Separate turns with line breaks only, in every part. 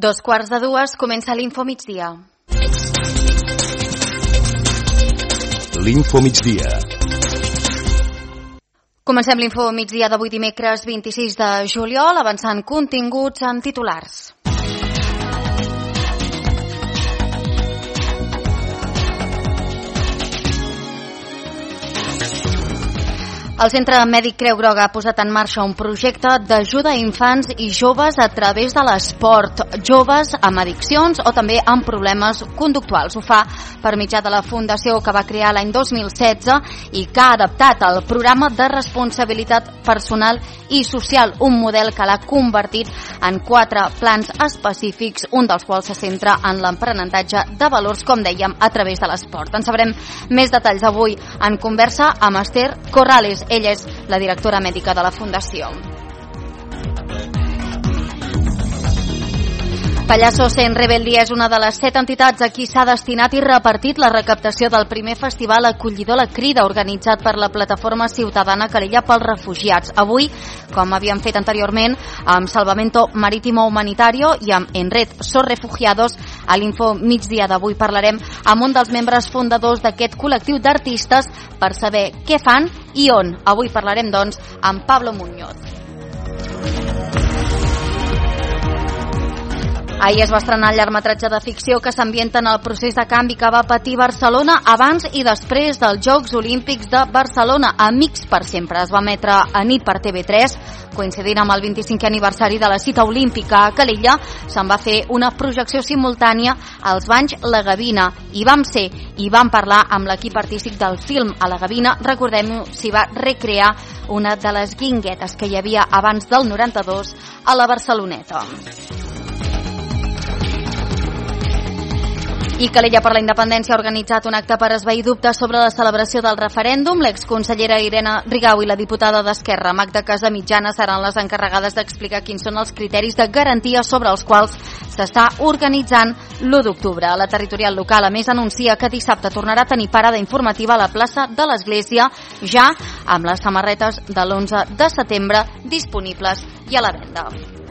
2:15 comença l'Info Migdia.
L'Info Migdia.
Comencem l'Info Migdia d'avui dimecres 26 de juliol, avançant continguts en titulars. El Centre Mèdic Creu Groga ha posat en marxa un projecte d'ajuda a infants i joves a través de l'esport, joves amb addiccions o també amb problemes conductuals. Ho fa per mitjà de la fundació que va crear l'any 2016 i que ha adaptat el programa de responsabilitat personal i social, un model que l'ha convertit en 4 plans específics, un dels quals se centra en l'aprenentatge de valors, com dèiem, a través de l'esport. En sabrem més detalls avui en conversa amb Esther Corrales. Ella és la directora mèdica de la Fundació. Pallasso Sent Rebel-Dia és una de les 7 entitats a qui s'ha destinat i repartit la recaptació del primer festival acollidor La Crida, organitzat per la plataforma ciutadana Calella pels Refugiats. Avui, com havíem fet anteriorment, amb Salvamento Marítimo Humanitario i amb Enred Sos Refugiados, a l'Info Migdia d'avui parlarem amb un dels membres fundadors d'aquest col·lectiu d'artistes per saber què fan i on. Avui parlarem, doncs, amb Pablo Muñoz. Ahir es va estrenar el llargmetratge de ficció que s'ambienta en el procés de canvi que va patir Barcelona abans i després dels Jocs Olímpics de Barcelona. Amics per sempre es va emetre a nit per TV3, coincidint amb el 25è aniversari de la cita olímpica a Calella. Se'n va fer una projecció simultània als banys La Gavina. Hi vam ser i vam parlar amb l'equip artístic del film a La Gavina. Recordem-ho, s'hi va recrear una de les guinguetes que hi havia abans del 92 a la Barceloneta. I Calella per la Independència ha organitzat un acte per esvair dubtes sobre la celebració del referèndum. L'exconsellera Irene Rigau i la diputada d'Esquerra, Magda Casamitjana, seran les encarregades d'explicar quins són els criteris de garantia sobre els quals s'està organitzant l'1 d'octubre. La territorial local, a més, anuncia que dissabte tornarà a tenir parada informativa a la plaça de l'Església, ja amb les samarretes de l'11 de setembre disponibles i a la venda.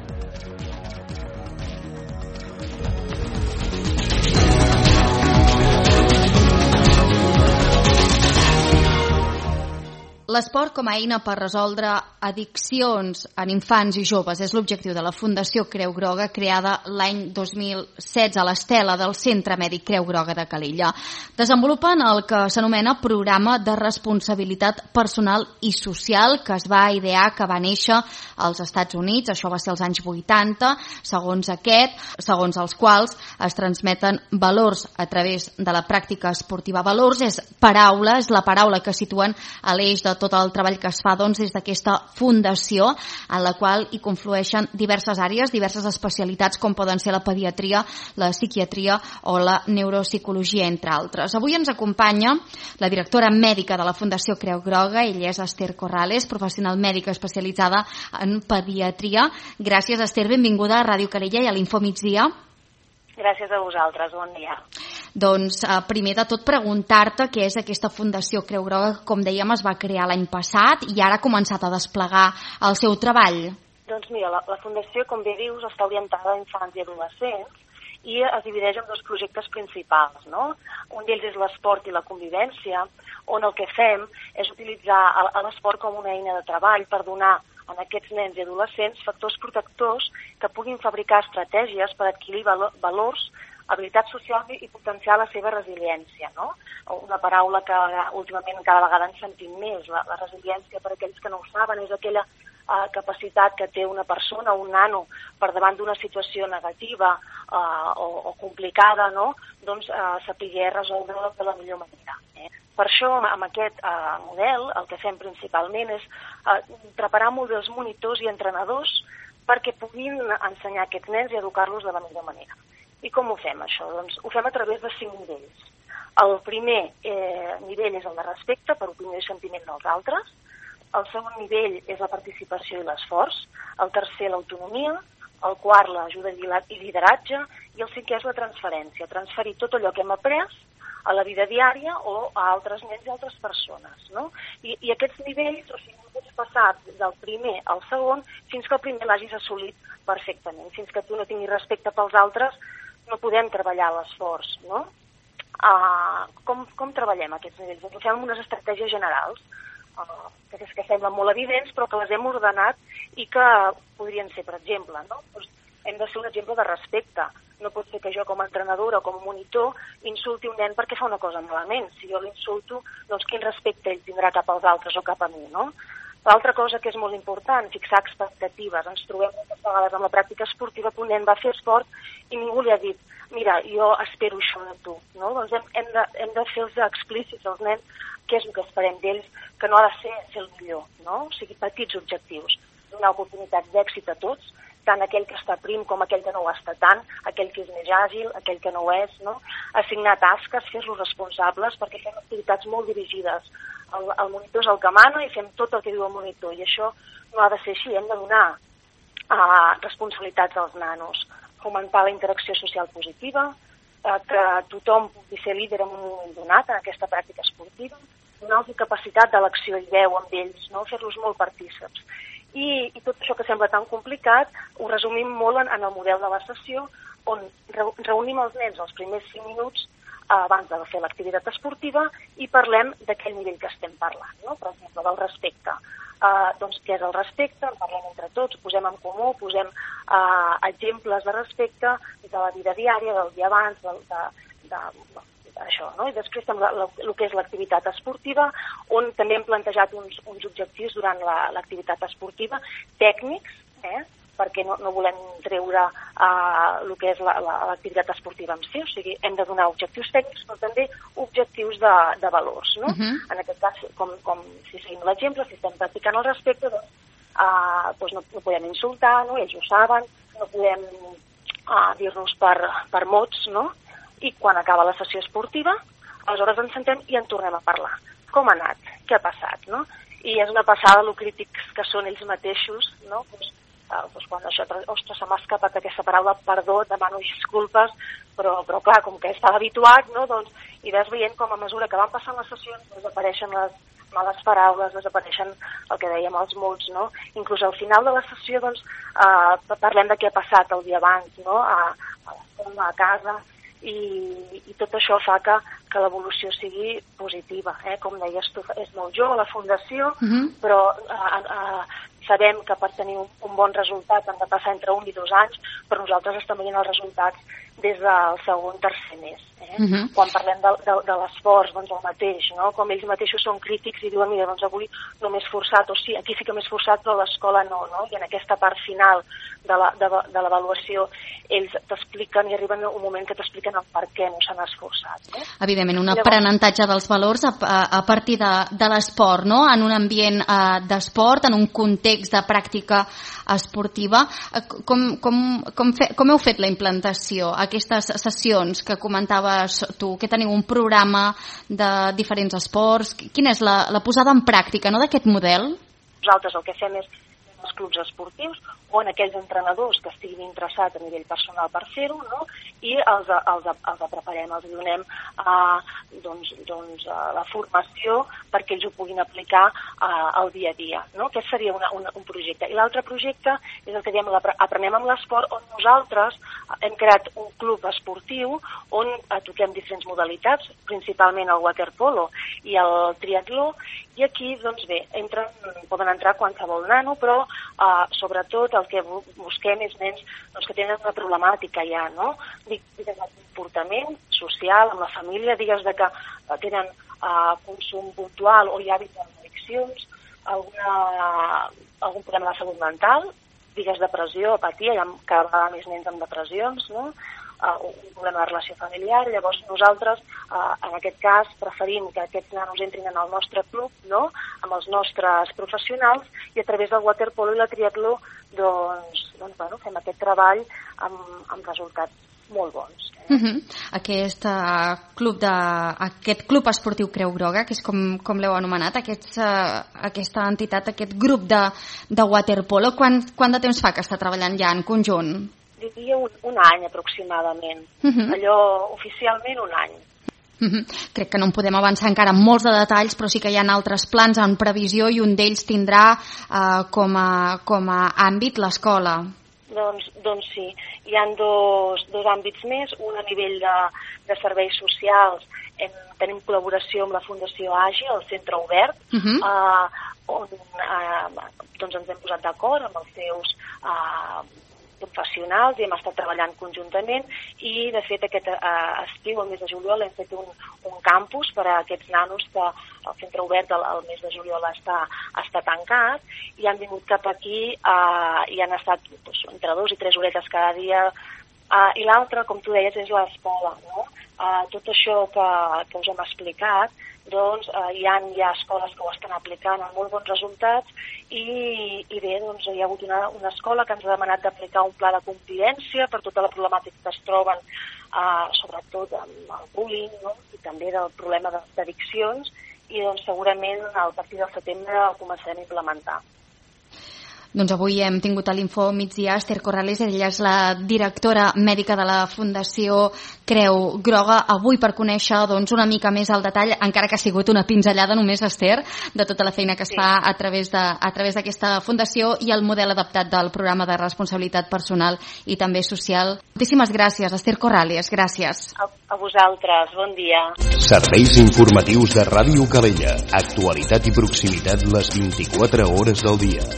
L'esport com a eina per resoldre addiccions en infants i joves és l'objectiu de la Fundació Creu Groga, creada l'any 2016 a l'estela del Centre Mèdic Creu Groga de Calella. Desenvolupen el que s'anomena Programa de Responsabilitat Personal i Social, que es va idear, que va néixer als Estats Units, això va ser als anys 80, segons els quals es transmeten valors a través de la pràctica esportiva. Valors és la paraula que situen a l'eix de tot el treball que es fa, doncs, des d'aquesta fundació, en la qual hi conflueixen diverses àrees, diverses especialitats, com poden ser la pediatria, la psiquiatria o la neuropsicologia, entre altres. Avui ens acompanya la directora mèdica de la Fundació Creu Groga. Ella és Esther Corrales, professional mèdica especialitzada en pediatria. Gràcies, Esther, benvinguda a Ràdio Calella i a l'Info Migdia.
Gràcies a vosaltres, bon dia.
Doncs, primer de tot, preguntar-te què és aquesta Fundació Creu Groga, que, com dèiem, es va crear l'any passat i ara ha començat a desplegar el seu treball.
Doncs mira, la Fundació, com bé dius, està orientada a infants i adolescents i es divideix en 2 projectes principals, no? Un d'ells és l'esport i la convivència, on el que fem és utilitzar l'esport com una eina de treball per donar a aquests nens i adolescents factors protectors que puguin fabricar estratègies per adquirir valors, habilitats socials i potenciar la seva resiliència, no? Una paraula que últimament cada vegada en sentim més. La resiliència, per aquells que no ho saben, és aquella capacitat que té una persona, un nano, per davant d'una situació negativa o complicada, no? Doncs saber resoldre-la de la millor manera. Per això, amb aquest model, el que fem principalment és preparar models monitors i entrenadors perquè puguin ensenyar a aquests nens i educar-los de la millor manera. I com ho fem, això? Doncs ho fem a través de 5 nivells. El primer nivell és el de respecte per opinió i sentiment dels altres. El segon nivell és la participació i l'esforç. El tercer, l'autonomia. El quart, l'ajuda i lideratge. I el cinquè és la transferència. Transferir tot allò que hem après a la vida diària o a altres nens i altres persones, no? I aquests nivells, o sigui, no pots passar del primer al segon fins que el primer l'hagis assolit perfectament. Fins que tu no tinguis respecte pels altres, no podem treballar l'esforç, no? Com treballem aquests nivells? Doncs ho fem amb unes estratègies generals, que semblen molt evidents, però que les hem ordenat i que podrien ser, per exemple, no? Doncs hem de ser un exemple de respecte. No pot ser que jo com a entrenadora o com a monitor insulti un nen perquè fa una cosa malament. Si jo l'insulto, doncs quin respecte ell tindrà cap als altres o cap a mi, no? L'altra cosa que és molt important, fixar expectatives. Ens trobem moltes vegades amb la pràctica esportiva que un nen va fer esport i ningú li ha dit mira, jo espero això de tu, no? Doncs hem de fer-los explícits als nens què és el que esperem d'ells, que no ha de ser el millor, no? O sigui, petits objectius, donar oportunitats d'èxit a tots, tant aquell que està prim com aquell que no ho està tant, aquell que és més àgil, aquell que no ho és, no? Assignar tasques, fer-los responsables, perquè fem activitats molt dirigides. El monitor és el que mana i fem tot el que diu el monitor, i això no ha de ser així, hem de donar responsabilitats als nanos, fomentar la interacció social positiva, que tothom pugui ser líder en un moment donat en aquesta pràctica esportiva, donar-los capacitat d'elecció i veu amb ells, no? Fer-los molt partíceps. I tot això que sembla tan complicat ho resumim molt en el model de la sessió, on reunim els nens els primers 5 minuts abans de fer l'activitat esportiva i parlem d'aquell nivell que estem parlant, no? Per exemple, del respecte. Doncs què és el respecte? En parlem entre tots, posem en comú, posem exemples de respecte de la vida diària, del dia abans, això, no? I després el que és l'activitat esportiva, on també hem plantejat uns objectius durant l'activitat esportiva, tècnics, perquè no volem treure el que és l'activitat esportiva en si, o sigui, hem de donar objectius tècnics, però també objectius de valors, no? En aquest cas, com si seguim l'exemple, si estem practicant el respecte, doncs no podem insultar, no? Ells ho saben, no podem dir-nos per mots, no? I quan acaba la sessió esportiva, aleshores ens sentem i en tornem a parlar. Com ha anat? Què ha passat, no? I és una passada lo crítics que són ells mateixos, no? Doncs quan això, ostres, se m'ha escapat aquesta paraula, perdó, demano disculpes, però clar, com que estava habituat, no? Doncs, i vas veient com a mesura que van passant les sessions desapareixen les males paraules, desapareixen el que dèiem els mots, no? Inclús al final de la sessió, doncs, parlem de què ha passat el dia abans, no? A l'escola, a casa, i tot això fa que l'evolució sigui positiva, com deies tu, és molt jove la fundació, però sabem que per tenir un bon resultat han de passar entre 1 i 2 anys, però nosaltres estem veient els resultats des del segon, tercer mes. Quan parlem de l'esforç, doncs el mateix, no? Com ells mateixos són crítics i diuen, mira, doncs avui no m'he esforçat, o sí, aquí sí que m'he esforçat, però a l'escola no? I en aquesta part final de l'avaluació ells t'expliquen i arriben un moment que t'expliquen el per què no s'han esforçat.
Evidentment, un aprenentatge dels valors a partir de l'esport, no? En un ambient d'esport, en un context de pràctica esportiva. Com heu fet la implantació? Aquestes sessions que comentaves tu, que teniu un programa de diferents esports, quina és la posada en pràctica, no, d'aquest model?
Nosaltres el que fem és els clubs esportius o en aquells entrenadors que estiguin interessats a nivell personal per fer-ho, no? I els preparem, els donem la formació perquè ells ho puguin aplicar al dia a dia, no? Aquest seria un projecte. I l'altre projecte és el que diem Aprenem amb l'esport, on nosaltres hem creat un club esportiu on toquem diferents modalitats, principalment el waterpolo i el triatló, i aquí, doncs bé, poden entrar qualsevol nano, però sobretot el que busquem és nens que tenen una problemàtica ja, no? Digues el comportament social, amb la família, digues que tenen consum puntual o hi ha hàbits d'addiccions, algun problema de salut mental, digues depressió, apatia, hi ha cada vegada més nens amb depressions, no? Un problema de relació familiar. Llavors nosaltres, en aquest cas, preferim que aquests nanos entrin en el nostre club, no? Amb els nostres professionals, i a través del waterpolo i la triatló fem aquest treball amb resultats molt bons.
Aquest club esportiu Creu Groga, que és com l'heu anomenat, aquesta entitat, aquest grup de waterpolo, quant de temps fa que està treballant ja en conjunt?
Diria un any aproximadament. Allò oficialment un any.
Crec que no en podem avançar encara en molts de detalls, però sí que hi ha altres plans en previsió i un d'ells tindrà com a àmbit l'escola.
Doncs sí, hi ha dos àmbits més, un a nivell de serveis socials. Tenim col·laboració amb la Fundació AGI, el Centre Obert, on doncs ens hem posat d'acord amb els seus professionals i hem estat treballant conjuntament i, de fet, aquest estiu, el mes de juliol, hem fet un campus per a aquests nanos que el Centre Obert el mes de juliol està tancat i han vingut cap aquí i han estat entre 2 i 3 horetes cada dia. I l'altre, com tu deies, és l'escola, no? Tot això que us hem explicat, doncs hi ha escoles que ho estan aplicant amb molt bons resultats i bé, doncs hi ha hagut una escola que ens ha demanat d'aplicar un pla de convivència per tota la problemàtica que es troben, sobretot amb el bullying, no? I també del problema d'addiccions i doncs segurament a partir del setembre el començarem a implementar.
Doncs avui hem tingut a l'Info Migdia Esther Corrales, ella és la directora mèdica de la Fundació Creu Groga, avui per conèixer doncs, una mica més al detall, encara que ha sigut una pinzellada només, Esther, de tota la feina que es fa a través d'aquesta fundació i el model adaptat del programa de responsabilitat personal i també social. Moltíssimes gràcies, Esther Corrales, gràcies.
A vosaltres, bon dia.
Serveis informatius de Ràdio Calella, actualitat i proximitat les 24 hores del dia.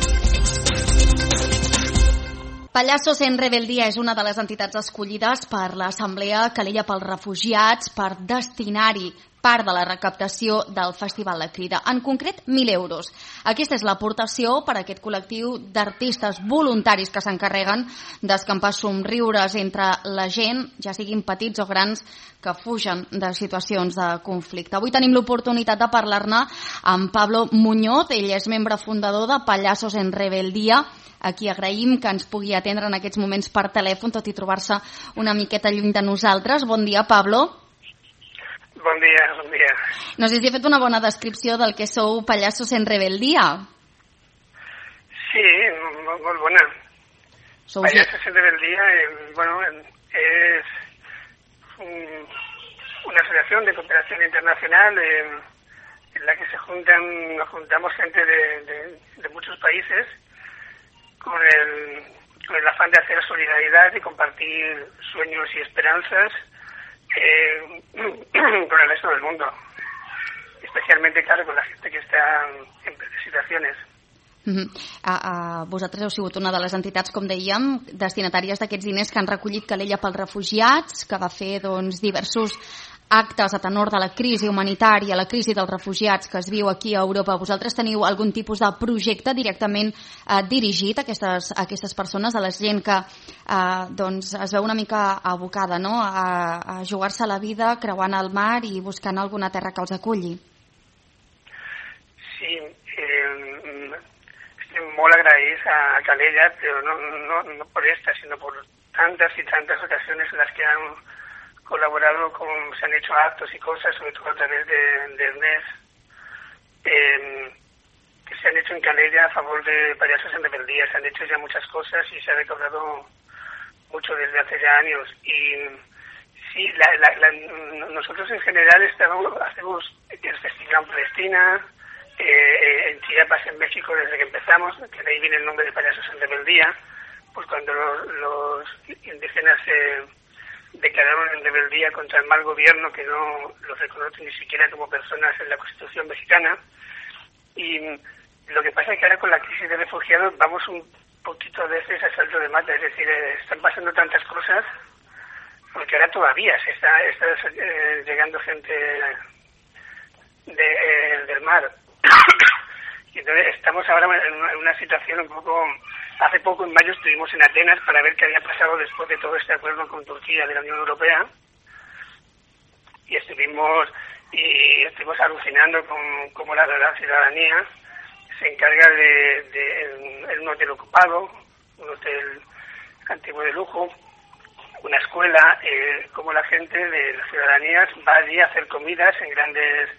Pallassos en Rebeldia és una de les entitats escollides per l'Assemblea Calella pels Refugiats per destinar-hi part de la recaptació del Festival La Crida, en concret 1.000 euros. Aquesta és l'aportació per a aquest col·lectiu d'artistes voluntaris que s'encarreguen d'escampar somriures entre la gent, ja siguin petits o grans, que fugen de situacions de conflicte. Avui tenim l'oportunitat de parlar-ne amb Pablo Muñoz, ell és membre fundador de Pallassos en Rebeldia, a qui agraïm que ens pugui atendre en aquests moments per telèfon, tot i trobar-se una miqueta lluny de nosaltres. Bon dia, Pablo.
Bon dia, bon dia.
No sé si he fet una bona descripció del que sou Pallassos en Rebeldia.
Sí, molt bona. Pallassos en Rebeldia, es una asociación de cooperación internacional en la que nos juntamos gente de muchos países con el afán de hacer solidaridad y compartir sueños y esperanzas con el resto del mundo, especialmente, claro, con la gente que está en situaciones.
Vosaltres heu sigut una de les entitats, com dèiem, destinatàries d'aquests diners que han recollit Calella pels Refugiats, que va fer diversos actes a tenor de la crisi humanitària, la crisi dels refugiats que es viu aquí a Europa. Vosaltres teniu algun tipus de projecte directament dirigit a aquestes persones, a la gent que es veu una mica abocada, no?, a jugar-se la vida creuant el mar i buscant alguna terra que els aculli?
Sí, estem molt agraïts a Calella, però no por esta, sino por tantas y tantas ocasiones en las que han colaborado se han hecho actos y cosas, sobre todo a través del mes, que se han hecho en Calella a favor de Pallassos en Rebeldía. Se han hecho ya muchas cosas y se ha recaudado mucho desde hace ya años. Y sí, nosotros en general hacemos el Festival en Palestina, en Chiapas, en México, desde que empezamos, que de ahí viene el nombre de Pallassos en Rebeldía, pues cuando los indígenas declararon en rebeldía contra el mal gobierno que no los reconoce ni siquiera como personas en la Constitución mexicana. Y lo que pasa es que ahora con la crisis de refugiados vamos un poquito a veces a salto de mata, es decir, están pasando tantas cosas, porque ahora todavía se está llegando gente del mar. Y entonces estamos ahora en una situación un poco... Hace poco, en mayo, estuvimos en Atenas para ver qué había pasado después de todo este acuerdo con Turquía de la Unión Europea y estuvimos alucinando con cómo la ciudadanía se encarga de un hotel ocupado, un hotel antiguo de lujo, una escuela, cómo la gente de las ciudadanías va allí a hacer comidas en grandes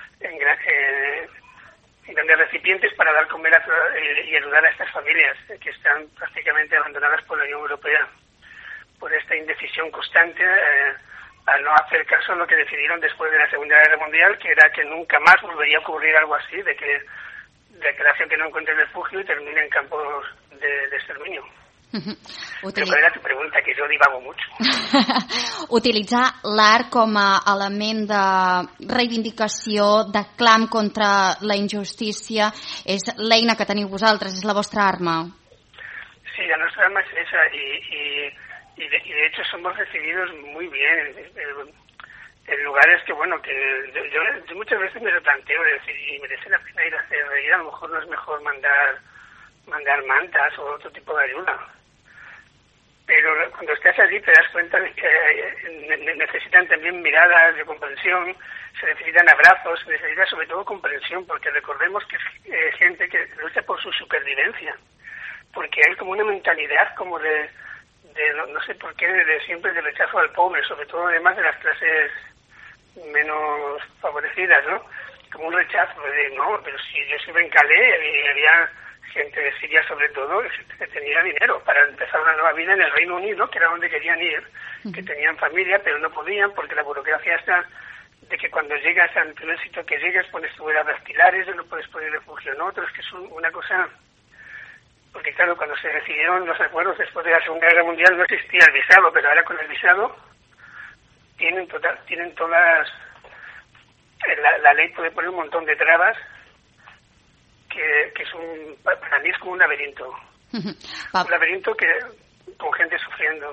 recipientes para dar comer y ayudar a estas familias que están prácticamente abandonadas por la Unión Europea por esta indecisión constante a no hacer caso a lo que decidieron después de la Segunda Guerra Mundial, que era que nunca más volvería a ocurrir algo así, de que la gente no encuentre refugio y termine en campos de exterminio. Però qual era tu pregunta, que jo divago mucho.
Utilitzar l'art com a element de reivindicació, de clam contra la injustícia, és l'eina que teniu vosaltres, és la vostra arma.
Sí, la nuestra arma es esa y de hecho somos recibidos muy bien en lugares que, bueno, que yo muchas veces me replanteo de decir, y merece la pena ir a hacer reír, a lo mejor no es mejor mandar mantas o otro tipo de ayuda. Pero cuando estás allí te das cuenta de que necesitan también miradas de comprensión, se necesitan abrazos, se necesita sobre todo comprensión, porque recordemos que es gente que lucha por su supervivencia, porque hay como una mentalidad como de no sé por qué, siempre de rechazo al pobre, sobre todo además de las clases menos favorecidas, ¿no? Como un rechazo de, no, pero si yo estuve en Calais y había gente de Siria sobre todo, gente que tenía dinero para empezar una nueva vida en el Reino Unido, que era donde querían ir, que tenían familia, pero no podían porque la burocracia está de que cuando llegas al primer sitio que llegas pones tus huellas dactilares, no puedes poner refugio en otro, es que es una cosa... Porque claro, cuando se decidieron los acuerdos después de la Segunda Guerra Mundial no existía el visado, pero ahora con el visado tienen todas... La ley puede poner un montón de trabas que para mí es como un laberinto. Un laberinto que con gente sufriendo.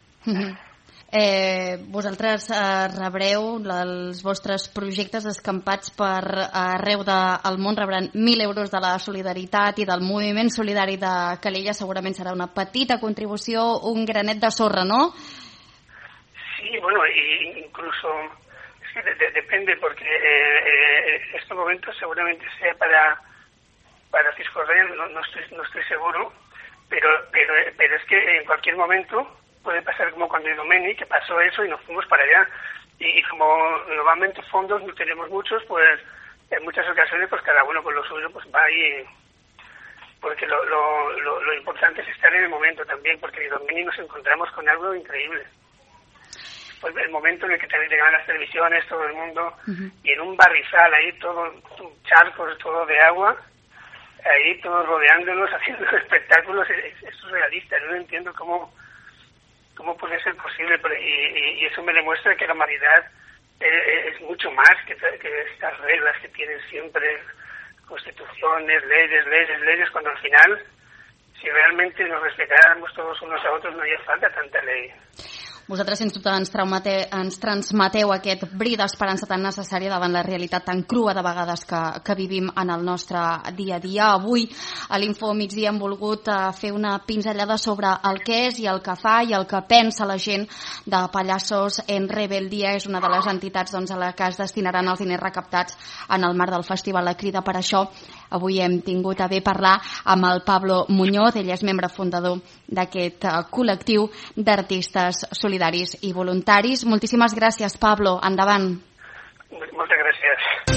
Vosaltres rebreu els vostres projectes escampats per arreu del món, rebran 1.000 euros de la solidaritat i del moviment solidari de Calella. Segurament serà una petita contribució, un granet de sorra, ¿no?
Sí, bueno, incluso es que depende, porque en estos momentos seguramente sea para Cisjordania, no estoy seguro, pero es que en cualquier momento puede pasar como con Domeni, que pasó eso y nos fuimos para allá. Y como normalmente fondos no tenemos muchos, pues en muchas ocasiones pues cada uno con lo suyo pues va ahí, porque lo importante es estar en el momento también, porque en Domeni nos encontramos con algo increíble. Pues el momento en el que también llegaban las televisiones, todo el mundo, y en un barrizal ahí, todo charcos, todo de agua, ahí todos rodeándonos, haciendo espectáculos, es surrealista. Yo no entiendo cómo puede ser posible, y eso me demuestra que la humanidad es mucho más que estas reglas que tienen siempre, constituciones, leyes, cuando al final, si realmente nos respetáramos todos unos a otros, no haría falta tanta ley.
Vosaltres, sens dubte, ens transmeteu aquest bri d'esperança tan necessària davant la realitat tan crua de vegades que vivim en el nostre dia a dia. Avui, a l'Info Migdia, hem volgut fer una pinzellada sobre el que és i el que fa i el que pensa la gent de Pallassos en Rebeldia. És una de les entitats a la que es destinaran els diners recaptats en el marc del festival La Crida. Per això, avui hem tingut a bé parlar amb el Pablo Muñoz. Ell és membre fundador d'aquest col·lectiu d'artistes solidaris i voluntaris. Moltíssimes gràcies, Pablo. Endavant.
Moltes gràcies.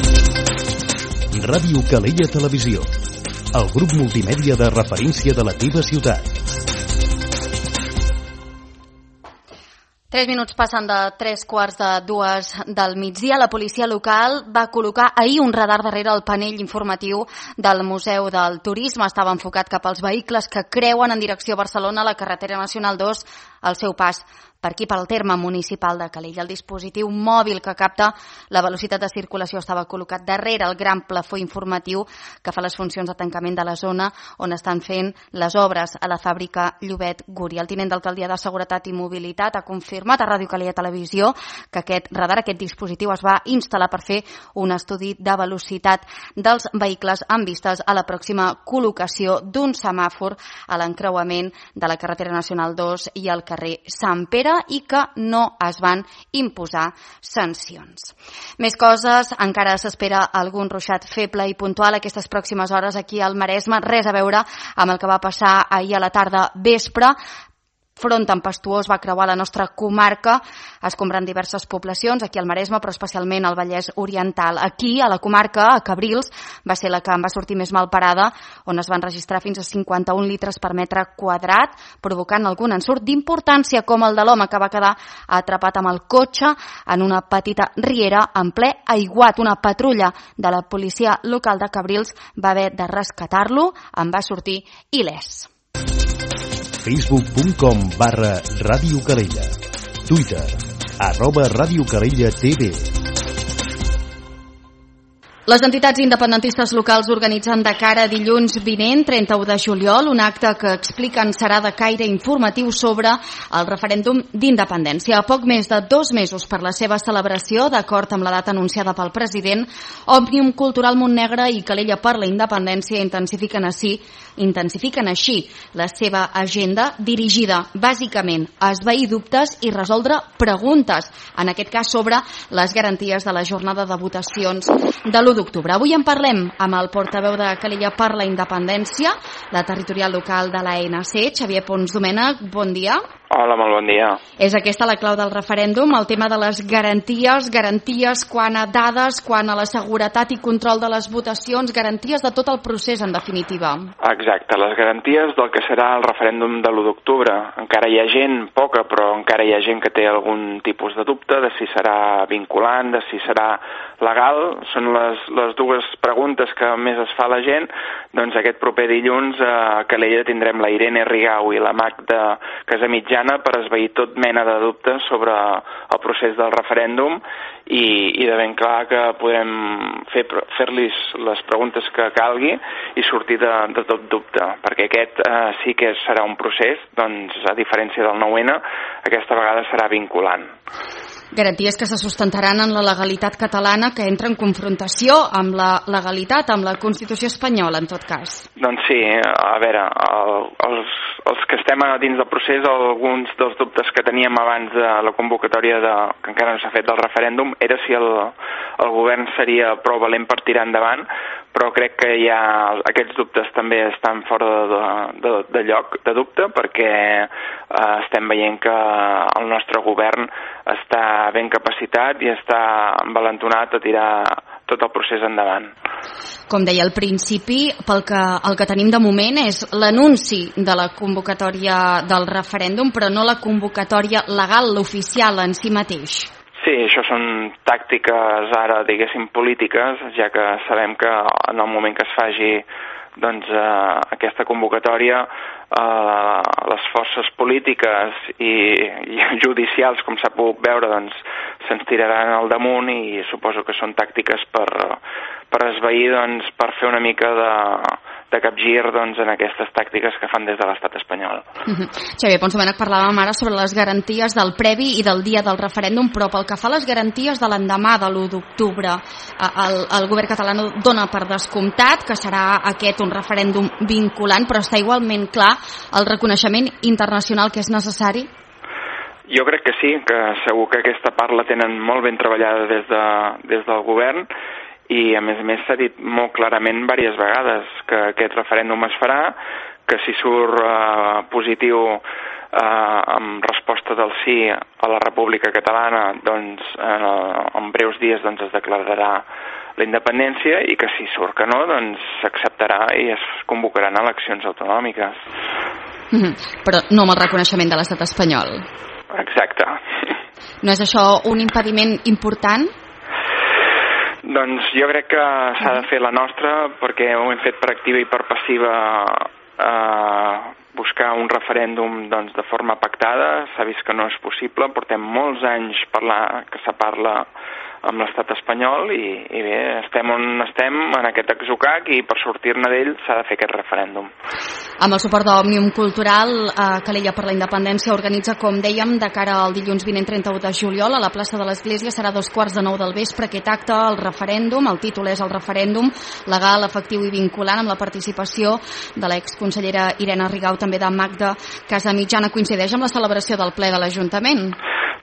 Ràdio Calella Televisió, el grup multimèdia de referència de la teva ciutat.
3 minuts passen de 3:45 del migdia. La policia local va col·locar ahir un radar darrere el panell informatiu del Museu del Turisme. Estava enfocat cap als vehicles que creuen en direcció a Barcelona a la carretera nacional 2 al seu pas per aquí, pel terme municipal de Calella. El dispositiu mòbil que capta la velocitat de circulació estava col·locat darrere el gran plafó informatiu que fa les funcions de tancament de la zona on estan fent les obres a la fàbrica Llobet Guri. El tinent d'alcaldia de Seguretat i Mobilitat ha confirmat a Ràdio Calella Televisió que aquest radar, aquest dispositiu, es va instal·lar per fer un estudi de velocitat dels vehicles amb vistes a la pròxima col·locació d'un semàfor a l'encreuament de la carretera nacional 2 i al carrer Sant Pere, i que no es van imposar sancions. Més coses, encara s'espera algun ruixat feble i puntual aquestes pròximes hores aquí al Maresme, res a veure amb el que va passar ahir a la tarda vespre. front tempestuós va creuar la nostra comarca, escombrant diverses poblacions, aquí al Maresme, però especialment al Vallès Oriental. Aquí, a la comarca, a Cabrils, va ser la que en va sortir més mal parada, on es van registrar fins a 51 litres per metre quadrat, provocant algun ensurt d'importància, com el de l'home que va quedar atrapat amb el cotxe en una petita riera en ple aiguat. Una patrulla de la policia local de Cabrils va haver de rescatar-lo, en va sortir il·lès.
Facebook.com/Ràdio Calella. Twitter @Ràdio Calella TV.
Les entitats independentistes locals organitzen de cara a dilluns vinent, 31 de juliol, un acte que expliquen serà de caire informatiu sobre el referèndum d'independència. A poc més de 2 mesos per la seva celebració, d'acord amb la data anunciada pel president, Òmnium Cultural Montnegre i Calella per la Independència intensifiquen així la seva agenda, dirigida bàsicament a esvair dubtes i resoldre preguntes, en aquest cas sobre les garanties de la jornada de votacions de l'1 d'octubre. Avui en parlem amb el portaveu de Calella per la Independència, la territorial local de l'ANC, Xavier Pons Domènech. Bon dia.
Hola, molt bon dia.
És aquesta la clau del referèndum, el tema de les garanties quant a dades, quant a la seguretat i control de les votacions, garanties de tot el procés, en definitiva.
Exacte, les garanties del que serà el referèndum de l'1 d'octubre. Encara hi ha gent, poca, però encara hi ha gent que té algun tipus de dubte de si serà vinculant, de si serà legal. Són les dues preguntes que més es fa la gent. Doncs aquest proper dilluns a Calella tindrem la Irene Rigau i la Magda Casamitjana per esvair tot mena de dubtes sobre el procés del referèndum i de ben clar que podrem fer-los les preguntes que calgui i sortir de tot dubte, perquè aquest sí que serà un procés, doncs a diferència del 9-N, aquesta vegada serà vinculant.
Garanties que se sustentaran en la legalitat catalana, que entra en confrontació amb la legalitat, amb la Constitució espanyola, en tot cas.
Doncs sí, a veure, els que estem dins del procés, alguns dels dubtes que teníem abans de la convocatòria que encara no s'ha fet del referèndum era si el govern seria prou valent per tirar endavant, però crec que ja aquests dubtes també estan fora de lloc de dubte, perquè estem veient que el nostre govern està ben capacitat i està envalentonat a tirar tot el procés endavant.
Com deia al principi, el que tenim de moment és l'anunci de la convocatòria del referèndum, però no la convocatòria legal, l'oficial en si mateix.
Sí, això són tàctiques ara, diguéssim, polítiques, ja que sabem que en el moment que es faci doncs, aquesta convocatòria, les forces polítiques i judicials, com s'ha pogut veure, doncs, se'ns tiraran al damunt i suposo que són tàctiques per esvair, doncs, per fer una mica de capgir doncs, en aquestes tàctiques que fan des de l'estat espanyol.
Xavier Pons Domènech, parlàvem ara sobre les garanties del previ i del dia del referèndum, però pel que fa a les garanties de l'endemà de l'1 d'octubre, el govern català dona per descomptat que serà aquest un referèndum vinculant, però està igualment clar el reconeixement internacional que és necessari?
Jo crec que sí, que segur que aquesta part la tenen molt ben treballada des del govern, i a més s'ha dit molt clarament diverses vegades que aquest referèndum es farà, que si surt positiu amb resposta del sí a la República Catalana, doncs en breus dies doncs, es declararà la independència, i que si surt que no, doncs s'acceptarà i es convocaran eleccions autonòmiques.
Però no amb el reconeixement de l'estat espanyol.
Exacte.
No és això un impediment important?
Doncs jo crec que s'ha de fer la nostra, perquè ho hem fet per activa i per passiva, buscar un referèndum doncs, de forma pactada. S'ha vist que no és possible, portem molts anys que se parla amb l'estat espanyol i bé, estem on estem en aquest atzucac, i per sortir-ne d'ell s'ha de fer aquest referèndum.
Amb el suport d'Òmnium Cultural, Calella per la Independència organitza, com dèiem, de cara al dilluns vinent 31 de juliol a la plaça de l'Església. Serà 8:45 del vespre aquest acte, el referèndum. El títol és el referèndum legal, efectiu i vinculant, amb la participació de l'exconsellera Irene Rigau, també de Magda Casamitjana. Coincideix amb la celebració del ple de l'Ajuntament?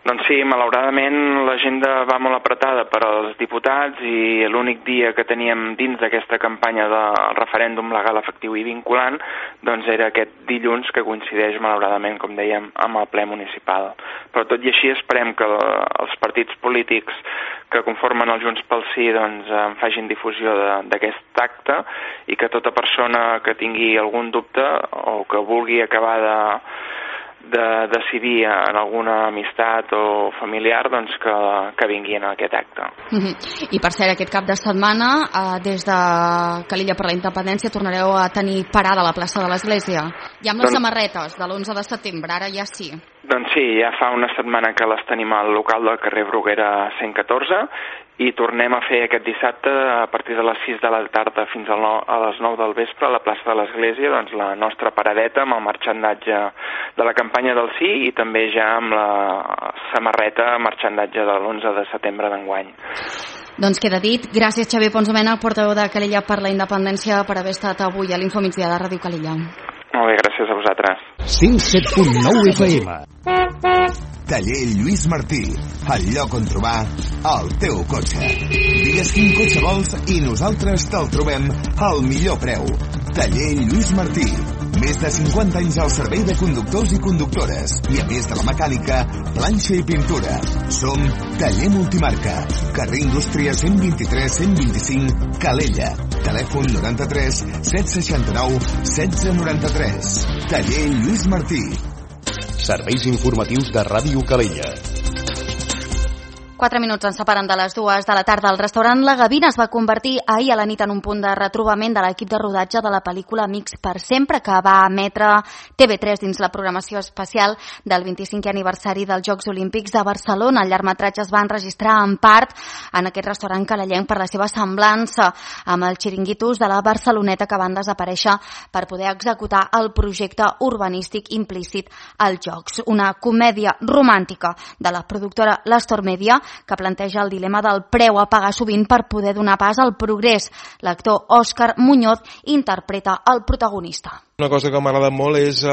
Doncs sí, malauradament l'agenda va molt apretada per als diputats i l'únic dia que teníem dins d'aquesta campanya del referèndum legal, efectiu i vinculant doncs era aquest dilluns que coincideix malauradament, com dèiem, amb el ple municipal. Però tot i així esperem que els partits polítics que conformen el Junts pel Sí doncs, en facin difusió d'aquest acte i que tota persona que tingui algun dubte o que vulgui acabar de decidir en alguna amistat o familiar doncs que vinguin a aquest acte.
I per cert, aquest cap de setmana des de Calella per la Independència tornareu a tenir parada a la plaça de l'Església i amb les samarretes de l'11 de setembre, ara ja sí.
Doncs sí, ja fa una setmana que les tenim al local del carrer Bruguera 114 i tornem a fer aquest dissabte a partir de les 6 de la tarda fins a les 9 del vespre a la plaça de l'Església, doncs la nostra paradeta amb el marxandatge de la campanya del sí i també ja amb la samarreta marxandatge de l'11 de setembre d'enguany.
Doncs queda dit. Gràcies, Xavier Ponsomena, portaveu de Calella per la Independència, per haver estat avui a l'Infomigdia de Ràdio Calella.
Molt bé, gràcies a vosaltres.
107.9 FM.
Taller Lluís Martí, el lloc on trobar el teu cotxe. Digues quin cotxe vols i nosaltres te'l trobem al millor preu. Taller Lluís Martí, més de 50 anys al servei de conductors i conductores i a més de la mecànica, planxa i pintura. Som Taller Multimarca, carrer Indústria 123-125, Calella. Telèfon 93 769 1693. Taller Lluís Martí.
Serveis informatius de Ràdio Calella.
4 minuts ens separen de les 2 de la tarda. El restaurant La Gavina es va convertir ahir a la nit en un punt de retrobament de l'equip de rodatge de la pel·lícula Amics per sempre, que va emetre TV3 dins la programació especial del 25è aniversari dels Jocs Olímpics de Barcelona. El llargmetratge es va enregistrar en part en aquest restaurant calellenc per la seva semblança amb els xiringuitos de la Barceloneta que van desaparèixer per poder executar el projecte urbanístic implícit als Jocs. Una comèdia romàntica de la productora l'Astor Media que planteja el dilema del preu a pagar sovint per poder donar pas al progrés. L'actor Òscar Muñoz interpreta el protagonista.
Una cosa que m'ha agradat molt és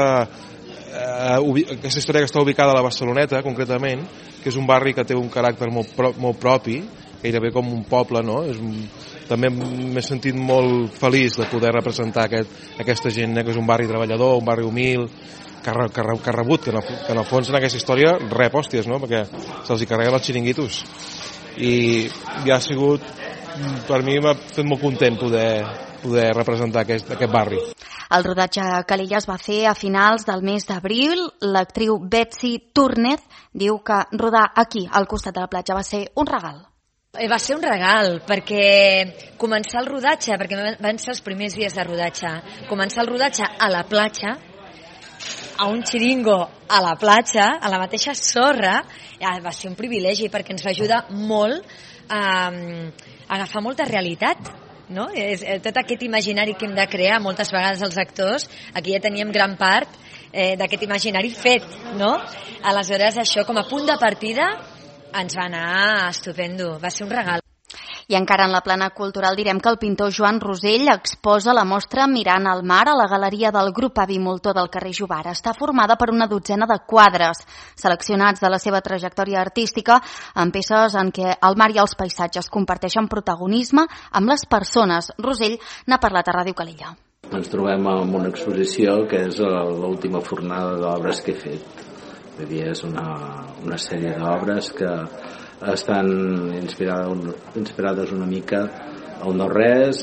aquesta història que està ubicada a la Barceloneta, concretament, que és un barri que té un caràcter molt propi, gairebé com un poble, no? També m'he sentit molt feliç de poder representar aquesta gent, que és un barri treballador, un barri humil, que ha rebut, que en el fons en aquesta història rep hòsties, no? Perquè se'ls hi carreguen els xiringuitos. I ja ha sigut, per mi m'ha fet molt content poder representar aquest barri.
El rodatge a Calella es va fer a finals del mes d'abril. L'actriu Betsy Túrnez diu que rodar aquí, al costat de la platja, va ser un regal.
Va ser un regal, perquè començar el rodatge, perquè van ser els primers dies de rodatge, començar el rodatge a la platja, a un xiringo a la platja, a la mateixa sorra, va ser un privilegi perquè ens va ajudar molt a agafar molta realitat, no? Tot aquest imaginari que hem de crear moltes vegades els actors, aquí ja teníem gran part d'aquest imaginari fet, no? Aleshores això com a punt de partida ens va anar estupendo, va ser un regal.
I encara en la plana cultural direm que el pintor Joan Rosell exposa la mostra Mirant al mar a la galeria del grup Avi Moltó del carrer Jovara. Està formada per una dotzena de quadres seleccionats de la seva trajectòria artística en peces en què el mar i els paisatges comparteixen protagonisme amb les persones. Rosell n'ha parlat a Ràdio Calella.
Ens trobem amb una exposició que és l'última fornada d'obres que he fet. Vull dir, és una sèrie d'obres que estan inspirades una mica al no-res,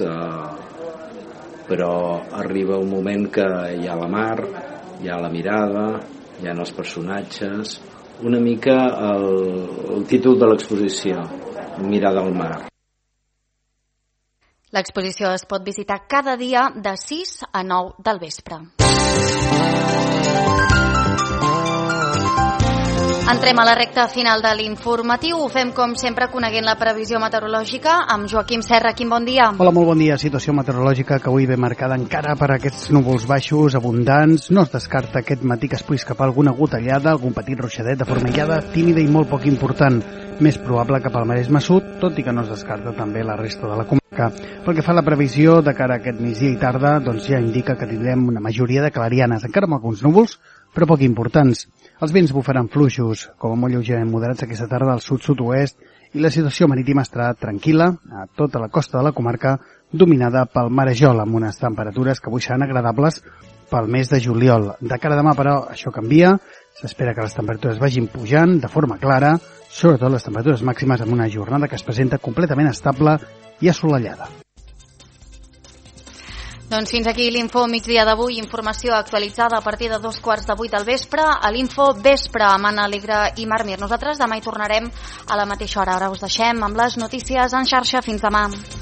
però arriba un moment que hi ha la mar, hi ha la mirada, hi ha els personatges, una mica el títol de l'exposició, Mirada al mar.
L'exposició es pot visitar cada dia de 6 a 9 del vespre. Entrem a la recta final de l'informatiu. Ho fem, com sempre, coneguent la previsió meteorològica amb Joaquim Serra. Quin bon dia.
Hola, molt bon dia. Situació meteorològica que avui ve marcada encara per aquests núvols baixos abundants. No es descarta aquest matí que es pugui escapar alguna gotellada, algun petit ruixadet de forma aïllada, tímida i molt poc important. Més probable cap al Maresme Sud, tot i que no es descarta també la resta de la comarca. Pel que fa a la previsió de cara a aquest migdia i tarda, doncs ja indica que tindrem una majoria de clarianes, encara amb alguns núvols, però poc importants. Els vents bufaran fluixos, com a molt lleugerament moderats aquesta tarda al sud-sud-oest, i la situació marítima estarà tranquil·la a tota la costa de la comarca, dominada pel marejol, amb unes temperatures que avui seran agradables pel mes de juliol. De cara a demà, però, això canvia. S'espera que les temperatures vagin pujant de forma clara, sobretot les temperatures màximes en una jornada que es presenta completament estable i assolellada.
Doncs fins aquí l'Info migdia d'avui, informació actualitzada a partir de 7:15 del vespre, a l'Info Vespre amb Anna Alegre i Marc Mir. Nosaltres demà hi tornarem a la mateixa hora. Ara us deixem amb les notícies en xarxa. Fins demà.